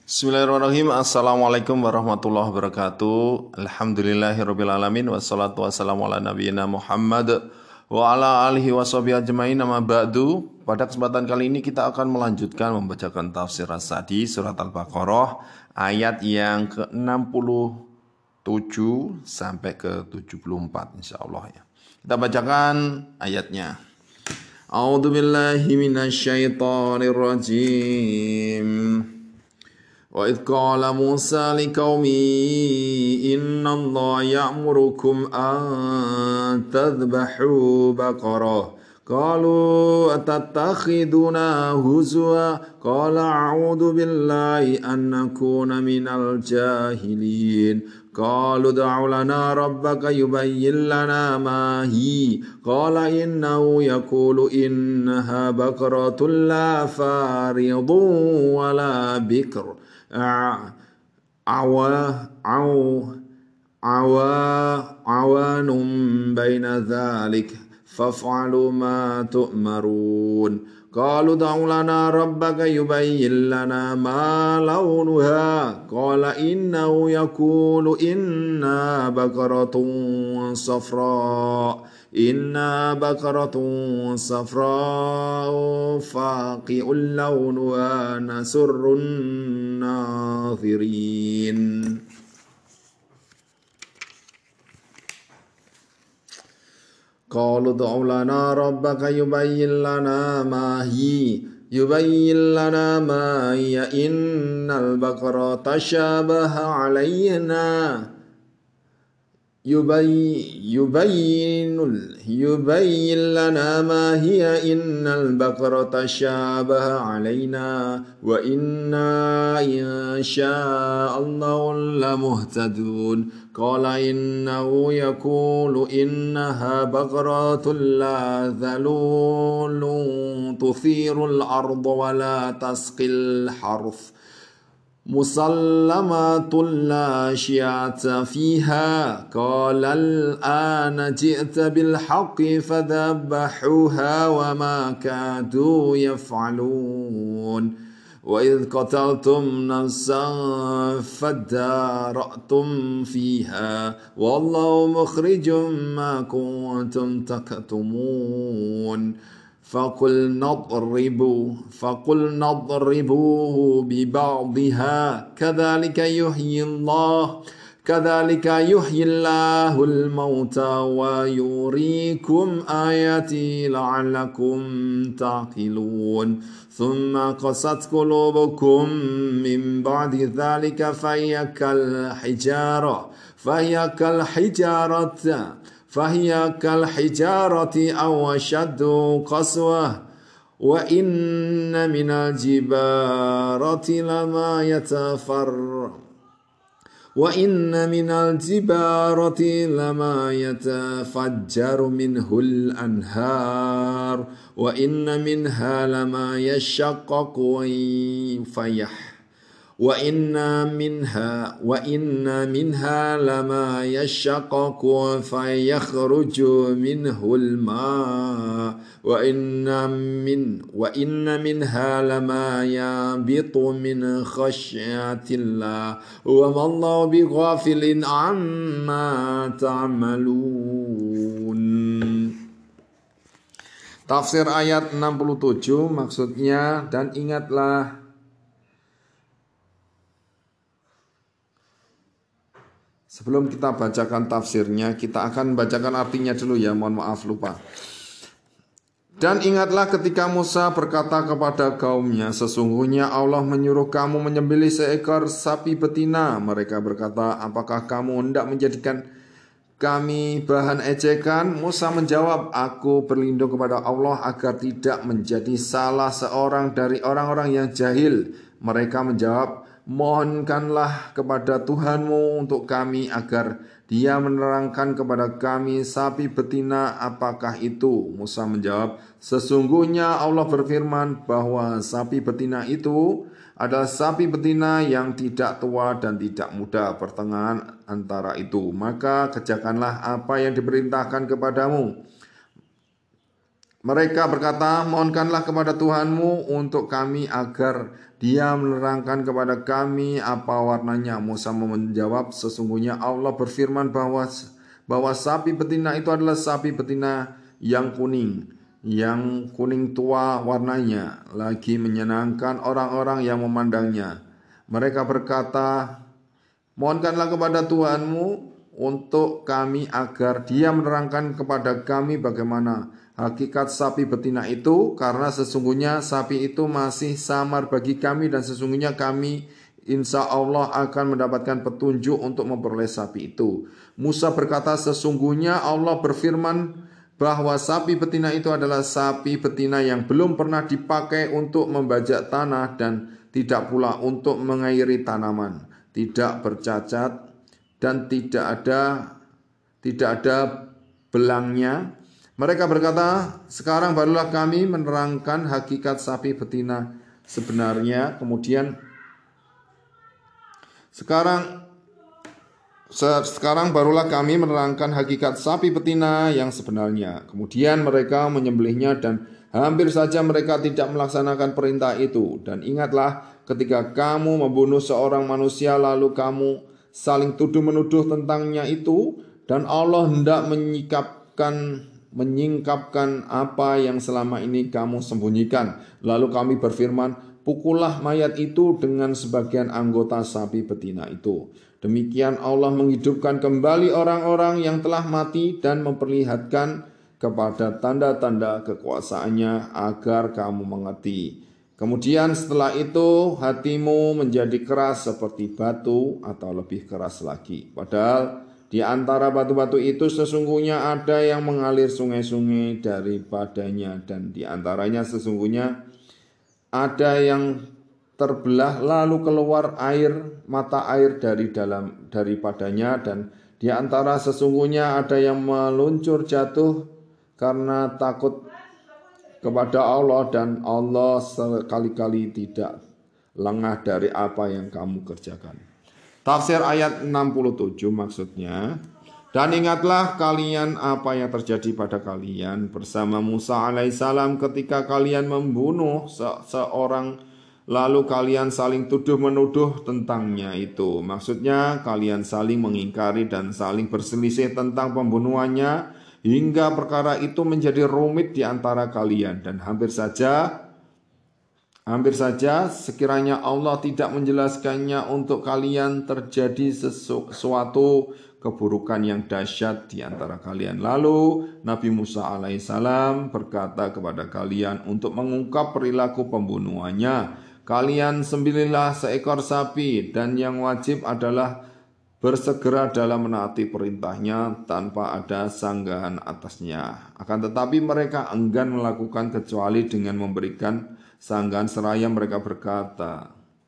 Bismillahirrahmanirrahim. Assalamualaikum warahmatullahi wabarakatuh. Alhamdulillahirrabbilalamin. Wassalatu wassalamu ala nabiyyina Muhammad wa ala alihi washabihi ajmain. Amma ba'du. Pada kesempatan kali ini kita akan melanjutkan membacakan tafsir As-Sa'di surat Al-Baqarah ayat yang ke-67 sampai ke-74 insyaallah ya. Kita bacakan ayatnya. A'udzu billahi minasyaitonir rajim. Wa idh qala Musa liqaumi inna Allah ya'murukum an tadhbahu baqarah qalu atattakhiduna huzwa qala a'udzu billahi an nakuna minal jahilin qalu ud'u lana rabbaka yubayyin lana ma hi qala innahu yaqulu innaha baqaratun la faridun wa la bikr awanum baina dhalik faf'alu ma tu'marun qalu ud'u lana rabbaka yubayyin lana ma launuha qala innahu yaqulu inna baqaratun safra faqi'ul launuha nasurrun nazirin. Qalu ud'u lana rabbaka yubayyin lana ma hiya innal baqara tashabaha alayna yubayyin lana ma hiya innal baqara tashabaha alayna wa inna insha'allahu lamuhtadun qala innahu yaqulu innaha baqaratun la dhalulun tuthirul arda wa la tasqil harth musallamatun la syi'ata fiha qala al-ana ji'ta bil haqqi fadhabbahuha wa ma kadu yaf'alun wa idh qataltum nafsan fadara'tum fiha wallahu mukhrijum ma kuntum taktumun فقل نضربوه ببعضها كذلك يحيي الله الموتى ويريكم آياته لعلكم تعقلون ثم قست قلوبكم من بعد ذلك فهي كالحجارة أو أشد قسوة وإن من الجبال لما يتفجر منه الأنهار وإن منها لما يشقق وإن منها لما يشقق فيخرج منه الماء وإن منها لما يهبط من خشية الله وما الله بغافل عما تعملون. Tafsir ayat 67 maksudnya, dan ingatlah sebelum kita bacakan tafsirnya, kita akan bacakan artinya dulu ya, mohon maaf lupa. Dan ingatlah ketika Musa berkata kepada kaumnya, sesungguhnya Allah menyuruh kamu menyembelih seekor sapi betina. Mereka berkata, apakah kamu hendak menjadikan kami bahan ejekan? Musa menjawab, aku berlindung kepada Allah agar tidak menjadi salah seorang dari orang-orang yang jahil. Mereka menjawab, mohonkanlah kepada Tuhanmu untuk kami agar Dia menerangkan kepada kami sapi betina apakah itu. Musa menjawab, sesungguhnya Allah berfirman bahwa sapi betina itu adalah sapi betina yang tidak tua dan tidak muda, pertengahan antara itu. Maka kerjakanlah apa yang diperintahkan kepadamu. Mereka berkata, mohonkanlah kepada Tuhanmu untuk kami agar Dia menerangkan kepada kami apa warnanya. Musa menjawab, sesungguhnya Allah berfirman bahwa sapi betina itu adalah sapi betina yang kuning tua warnanya, lagi menyenangkan orang-orang yang memandangnya. Mereka berkata, mohonkanlah kepada Tuhanmu untuk kami agar Dia menerangkan kepada kami bagaimana hakikat sapi betina itu, karena sesungguhnya sapi itu masih samar bagi kami dan sesungguhnya kami insya Allah akan mendapatkan petunjuk untuk memperoleh sapi itu. Musa berkata, sesungguhnya Allah berfirman bahwa sapi betina itu adalah sapi betina yang belum pernah dipakai untuk membajak tanah dan tidak pula untuk mengairi tanaman, tidak bercacat dan tidak ada belangnya. Mereka berkata, sekarang barulah kami menerangkan hakikat sapi betina sebenarnya. Sekarang barulah kami menerangkan hakikat sapi betina yang sebenarnya. Kemudian mereka menyembelihnya dan hampir saja mereka tidak melaksanakan perintah itu. Dan ingatlah ketika kamu membunuh seorang manusia lalu kamu saling tuduh-menuduh tentangnya itu, dan Allah hendak menyingkapkan apa yang selama ini kamu sembunyikan. Lalu kami berfirman, pukullah mayat itu dengan sebagian anggota sapi betina itu. Demikian Allah menghidupkan kembali orang-orang yang telah mati dan memperlihatkan kepada tanda-tanda kekuasaannya agar kamu mengerti. Kemudian setelah itu hatimu menjadi keras seperti batu atau lebih keras lagi. Padahal di antara batu-batu itu sesungguhnya ada yang mengalir sungai-sungai daripadanya, dan di antaranya sesungguhnya ada yang terbelah lalu keluar mata air daripadanya, dan di antara sesungguhnya ada yang meluncur jatuh karena takut kepada Allah, dan Allah sekali-kali tidak lengah dari apa yang kamu kerjakan. Tafsir ayat 67 maksudnya, dan ingatlah kalian apa yang terjadi pada kalian bersama Musa alaihissalam ketika kalian membunuh seorang lalu kalian saling tuduh-menuduh tentangnya itu. Maksudnya kalian saling mengingkari dan saling berselisih tentang pembunuhannya hingga perkara itu menjadi rumit di antara kalian, dan hampir saja sekiranya Allah tidak menjelaskannya untuk kalian terjadi sesuatu keburukan yang dahsyat di antara kalian. Lalu Nabi Musa alaihissalam berkata kepada kalian untuk mengungkap perilaku pembunuhannya, kalian sembelihlah seekor sapi dan yang wajib adalah bersegera dalam menaati perintahnya tanpa ada sanggahan atasnya. Akan tetapi mereka enggan melakukan kecuali dengan memberikan sanggahan seraya mereka berkata,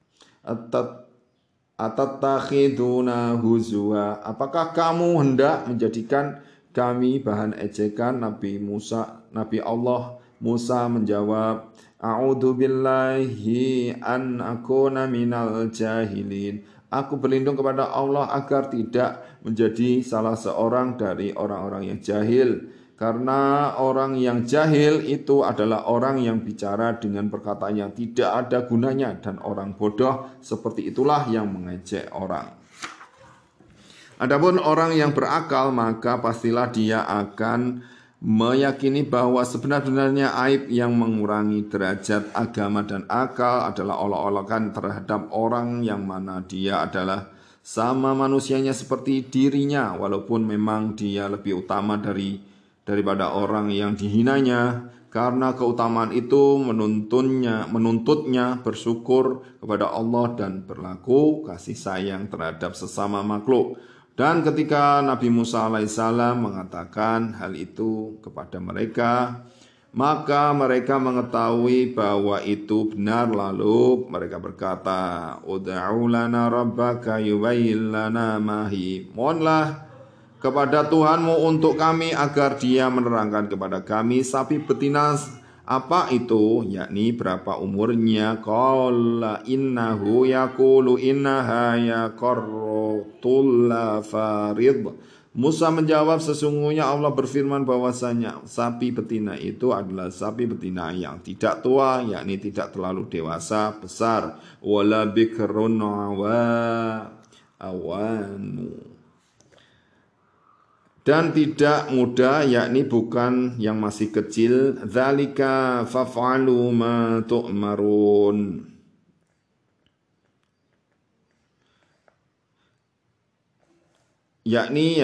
Atattakhiduna huzwa, apakah kamu hendak menjadikan kami bahan ejekan? Nabi Allah Musa menjawab, A'udzu billahi an akuna minal jahilin. Aku berlindung kepada Allah agar tidak menjadi salah seorang dari orang-orang yang jahil. Karena orang yang jahil itu adalah orang yang bicara dengan perkataan yang tidak ada gunanya, dan orang bodoh seperti itulah yang mengejek orang. Adapun orang yang berakal, maka pastilah dia akan meyakini bahwa sebenarnya aib yang mengurangi derajat agama dan akal adalah olok-olokan terhadap orang yang mana dia adalah sama manusianya seperti dirinya, walaupun memang dia lebih utama daripada orang yang dihinanya. Karena keutamaan itu menuntutnya bersyukur kepada Allah dan berlaku kasih sayang terhadap sesama makhluk. Dan ketika Nabi Musa alaihissalam mengatakan hal itu kepada mereka, maka mereka mengetahui bahwa itu benar. Lalu mereka berkata, Ud'u lana rabbaka yubayyin lana mahi. Mohonlah kepada Tuhanmu untuk kami agar dia menerangkan kepada kami sapi betina apa itu, yakni berapa umurnya. Qala innahu yaqulu innaha yaqarratul farid. Musa menjawab, sesungguhnya Allah berfirman bahwasanya sapi betina itu adalah sapi betina yang tidak tua, yakni tidak terlalu dewasa besar. Wala bikrun awanu. Dan tidak muda, yakni bukan yang masih kecil. Dzalika faf'alu ma tu'marun. Yakni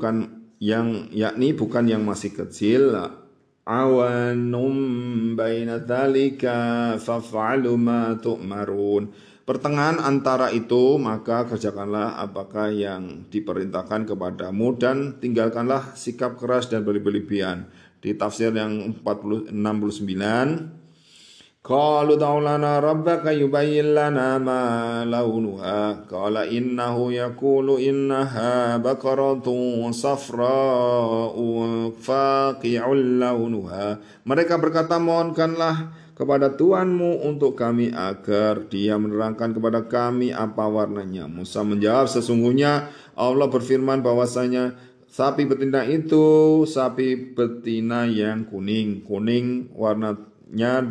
bukan yang masih kecil. Awanum baina dzalika faf'alu ma tu'marun. Pertengahan antara itu, maka kerjakanlah apakah yang diperintahkan kepadamu dan tinggalkanlah sikap keras dan berlebihan. Di tafsir yang 69, qalu ud'u lana rabbaka yubayyin lana ma launuha qala innahu yaqulu innaha baqaratun safra'u faqi'un launuha. Mereka berkata, mohonkanlah kepada Tuhanmu untuk kami agar Dia menerangkan kepada kami apa warnanya. Musa menjawab, sesungguhnya Allah berfirman bahwasanya sapi betina itu sapi betina yang kuning warnanya,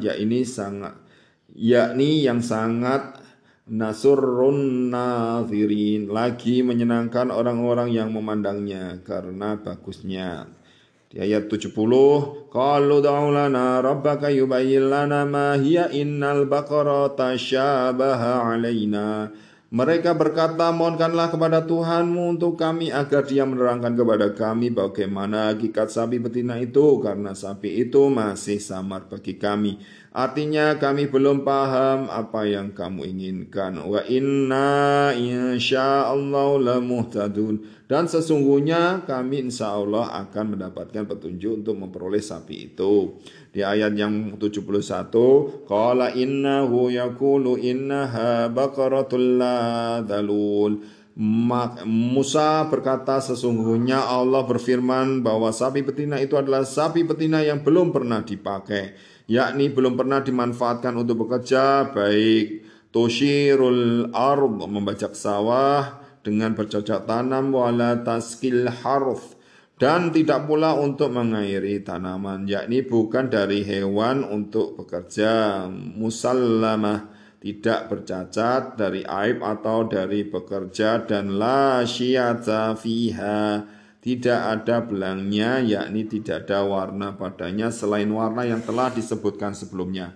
yakni yang sangat nasurrun nadhirin, lagi menyenangkan orang-orang yang memandangnya karena bagusnya. Di ayat 70, qalu ud'u lana rabbaka yubayyin lana ma hiya innal baqara tashabaha alaina. Mereka berkata, mohonkanlah kepada Tuhanmu untuk kami agar Dia menerangkan kepada kami bagaimana hakikat sapi betina itu, karena sapi itu masih samar bagi kami. Artinya kami belum paham apa yang kamu inginkan. Wa inna insya'allahu lamuhtadun. Dan sesungguhnya kami insya Allah akan mendapatkan petunjuk untuk memperoleh sapi itu. Di ayat yang 71, qala innahu yaqulu innaha baqaratul la dhalul. Musa berkata, sesungguhnya Allah berfirman bahwa sapi betina itu adalah sapi betina yang belum pernah dipakai, yakni belum pernah dimanfaatkan untuk bekerja, baik tushirul ard, membajak sawah dengan bercocok tanam, wala taskil harf, dan tidak pula untuk mengairi tanaman, yakni bukan dari hewan untuk bekerja. Musallamah, tidak bercacat dari aib atau dari bekerja, dan la syiyata fiha, tidak ada belangnya, yakni tidak ada warna padanya selain warna yang telah disebutkan sebelumnya.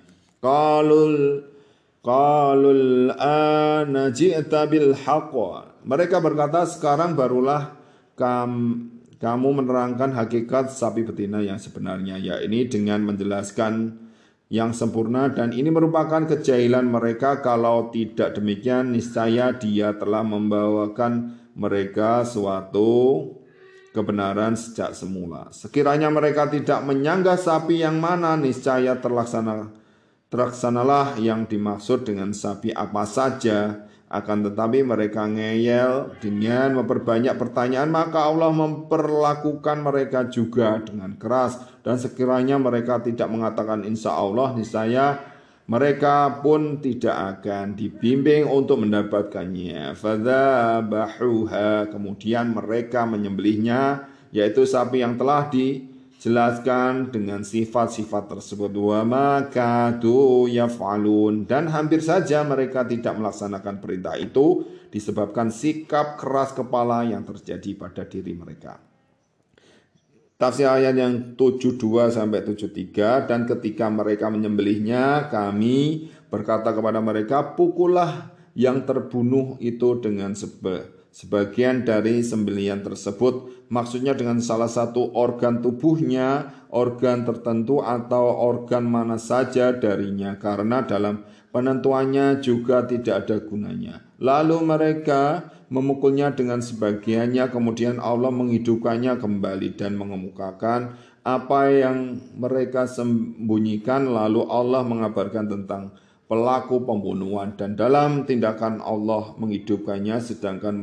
Qalul ana ji'ta bil haqq. Mereka berkata, sekarang barulah kamu menerangkan hakikat sapi betina yang sebenarnya, yakni dengan menjelaskan yang sempurna, dan ini merupakan kejahilan mereka. Kalau tidak demikian, niscaya Dia telah membawakan mereka suatu kebenaran sejak semula. Sekiranya mereka tidak menyanggah sapi yang mana, niscaya terlaksanalah yang dimaksud dengan sapi apa saja. Akan tetapi mereka ngeyel dengan memperbanyak pertanyaan, maka Allah memperlakukan mereka juga dengan keras. Dan sekiranya mereka tidak mengatakan insya Allah, niscaya mereka pun tidak akan dibimbing untuk mendapatkannya. Fadzabahuha, kemudian mereka menyembelihnya, yaitu sapi yang telah dijelaskan dengan sifat-sifat tersebut. Wa ma kadu yaf'alun, dan hampir saja mereka tidak melaksanakan perintah itu disebabkan sikap keras kepala yang terjadi pada diri mereka. Tafsir ayat yang 72 sampai 73, dan ketika mereka menyembelihnya, kami berkata kepada mereka, pukullah yang terbunuh itu dengan sebagian dari sembelihan tersebut, maksudnya dengan salah satu organ tubuhnya, organ tertentu atau organ mana saja darinya, karena dalam penentuannya juga tidak ada gunanya. Lalu mereka memukulnya dengan sebagiannya, kemudian Allah menghidupkannya kembali dan mengemukakan apa yang mereka sembunyikan. Lalu Allah mengabarkan tentang pelaku pembunuhan, dan dalam tindakan Allah menghidupkannya, sedangkan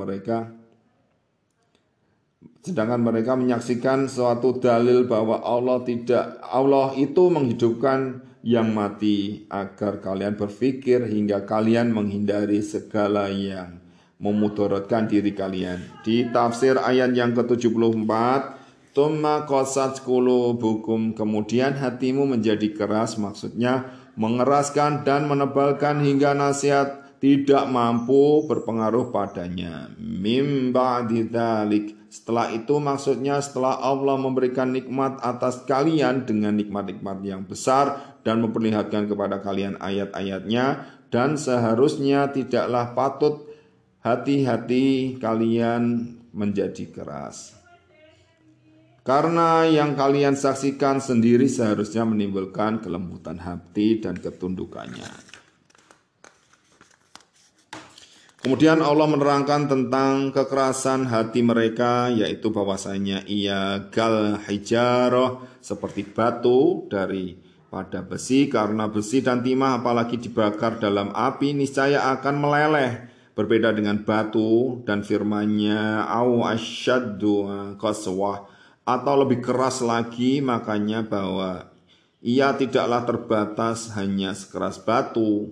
mereka menyaksikan suatu dalil bahwa Allah itu menghidupkan yang mati, agar kalian berpikir hingga kalian menghindari segala yang memudaratkan diri kalian. Di tafsir ayat yang ke-74, Tsumma qasat qulubukum, kemudian hatimu menjadi keras, maksudnya mengeraskan dan menebalkan hingga nasihat tidak mampu berpengaruh padanya. Mim ba'di dzalik, setelah itu maksudnya setelah Allah memberikan nikmat atas kalian dengan nikmat-nikmat yang besar dan memperlihatkan kepada kalian ayat-ayatnya, dan seharusnya tidaklah patut hati-hati kalian menjadi keras. Karena yang kalian saksikan sendiri seharusnya menimbulkan kelembutan hati dan ketundukannya. Kemudian Allah menerangkan tentang kekerasan hati mereka, yaitu bahwasanya ia gal hijarah, seperti batu daripada besi, karena besi dan timah apalagi dibakar dalam api niscaya akan meleleh. Berbeda dengan batu, dan firman-Nya au asyaddu qaswah, atau lebih keras lagi, makanya bahwa ia tidaklah terbatas hanya sekeras batu.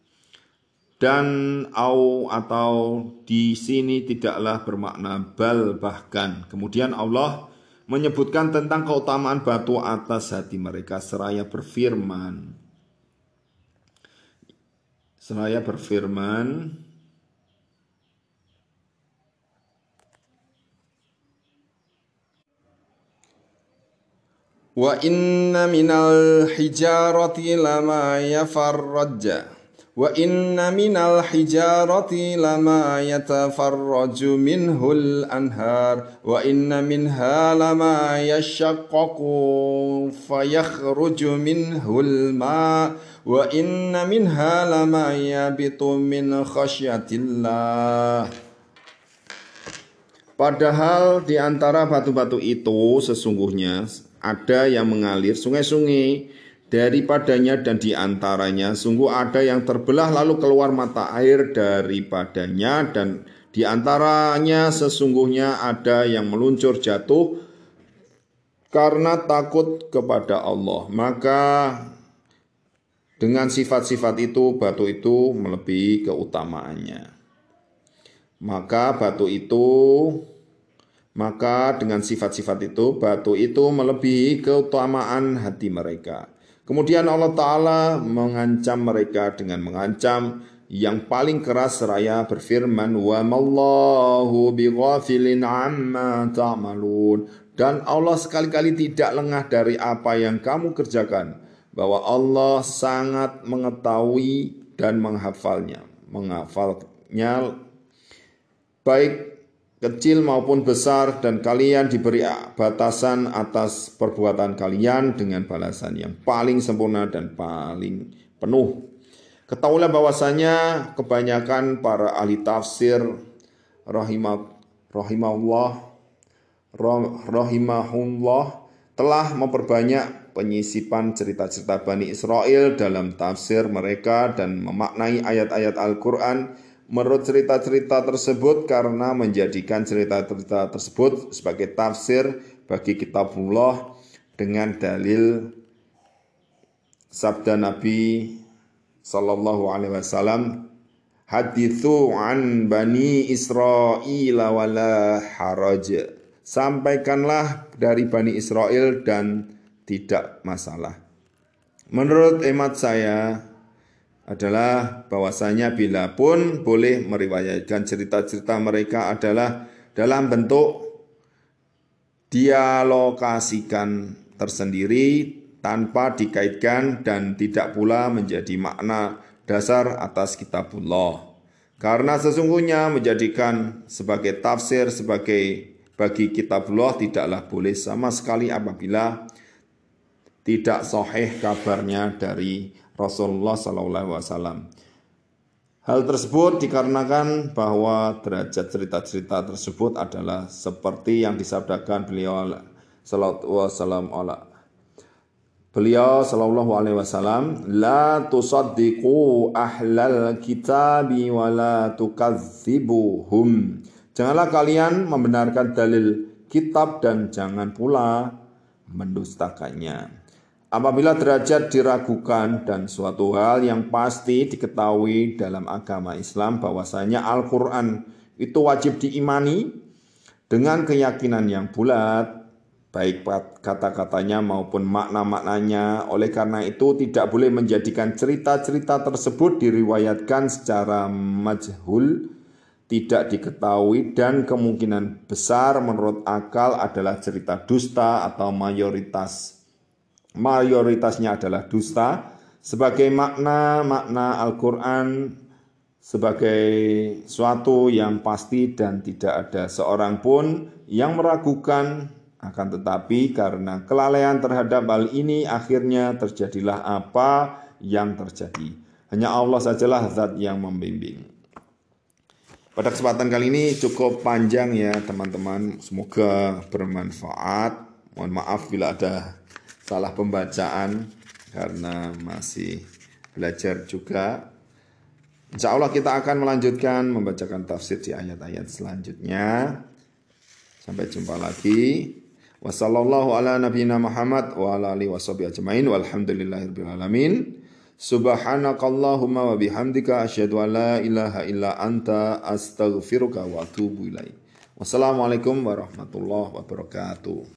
Dan atau di sini tidaklah bermakna bal, bahkan. Kemudian Allah menyebutkan tentang keutamaan batu atas hati mereka seraya berfirman. Wa inna minal hijarati lama yafarrajja. Wa inna minal hijarati lama yatafarraju minhul anhar. Wa inna minha lama yashaqqaqu fayakhruju minhul ma. Wa inna minha lama yabitu min khasyatillah. Padahal di antara batu-batu itu sesungguhnya ada yang mengalir sungai-sungai daripadanya, dan di antaranya sungguh ada yang terbelah lalu keluar mata air daripadanya, dan di antaranya sesungguhnya ada yang meluncur jatuh karena takut kepada Allah. Maka dengan sifat-sifat itu batu itu melebihi keutamaannya. Maka dengan sifat-sifat itu batu itu melebihi keutamaan hati mereka. Kemudian Allah Ta'ala mengancam mereka dengan mengancam yang paling keras seraya berfirman, wa mallahu bighafilin amma ta'malun, dan Allah sekali-kali tidak lengah dari apa yang kamu kerjakan, bahwa Allah sangat mengetahui dan menghafalnya baik kecil maupun besar, dan kalian diberi batasan atas perbuatan kalian dengan balasan yang paling sempurna dan paling penuh. Ketahuilah bahwasanya kebanyakan para ahli tafsir rahimahullah telah memperbanyak penyisipan cerita-cerita Bani Israel dalam tafsir mereka dan memaknai ayat-ayat Al-Quran menurut cerita-cerita tersebut, karena menjadikan cerita-cerita tersebut sebagai tafsir bagi kitabullah dengan dalil sabda Nabi sallallahu alaihi wasallam, hadithu an bani Israil wala haraj, sampaikanlah dari Bani Israel dan tidak masalah. Menurut hemat saya adalah bahwasanya bila pun boleh meriwayatkan cerita-cerita mereka adalah dalam bentuk dialogasikan tersendiri tanpa dikaitkan dan tidak pula menjadi makna dasar atas kitabullah. Karena sesungguhnya menjadikan sebagai tafsir bagi kitabullah tidaklah boleh sama sekali apabila tidak sahih kabarnya dari Rasulullah SAW. Hal tersebut dikarenakan bahwa derajat cerita-cerita tersebut adalah seperti yang disabdakan beliau sallallahu alaihi wasallam, la tusaddiqu ahlal kitabi wa la tukadzibuhum. Janganlah kalian membenarkan dalil kitab dan jangan pula mendustakannya. Apabila derajat diragukan dan suatu hal yang pasti diketahui dalam agama Islam bahwasanya Al-Quran itu wajib diimani dengan keyakinan yang bulat, baik kata-katanya maupun makna-maknanya. Oleh karena itu tidak boleh menjadikan cerita-cerita tersebut diriwayatkan secara majhul, tidak diketahui, dan kemungkinan besar menurut akal adalah cerita dusta atau mayoritasnya adalah dusta. Sebagai makna Al-Quran sebagai suatu yang pasti dan tidak ada seorang pun yang meragukan. Akan tetapi karena kelalaian terhadap hal ini akhirnya terjadilah apa yang terjadi. Hanya Allah sajalah zat yang membimbing. Pada kesempatan kali ini cukup panjang ya teman-teman, semoga bermanfaat. Mohon maaf bila ada salah pembacaan karena masih belajar juga. Insya Allah kita akan melanjutkan membacakan tafsir di ayat-ayat selanjutnya. Sampai jumpa lagi. Wassallallahu ala nabiyina Muhammad wa ala alihi washabihi ajmain walhamdulillahirabbil alamin. Subhanakallahumma wa bihamdika asyhadu an la ilaha illa anta astaghfiruka wa atubu ilaik. Wassalamualaikum warahmatullahi wabarakatuh.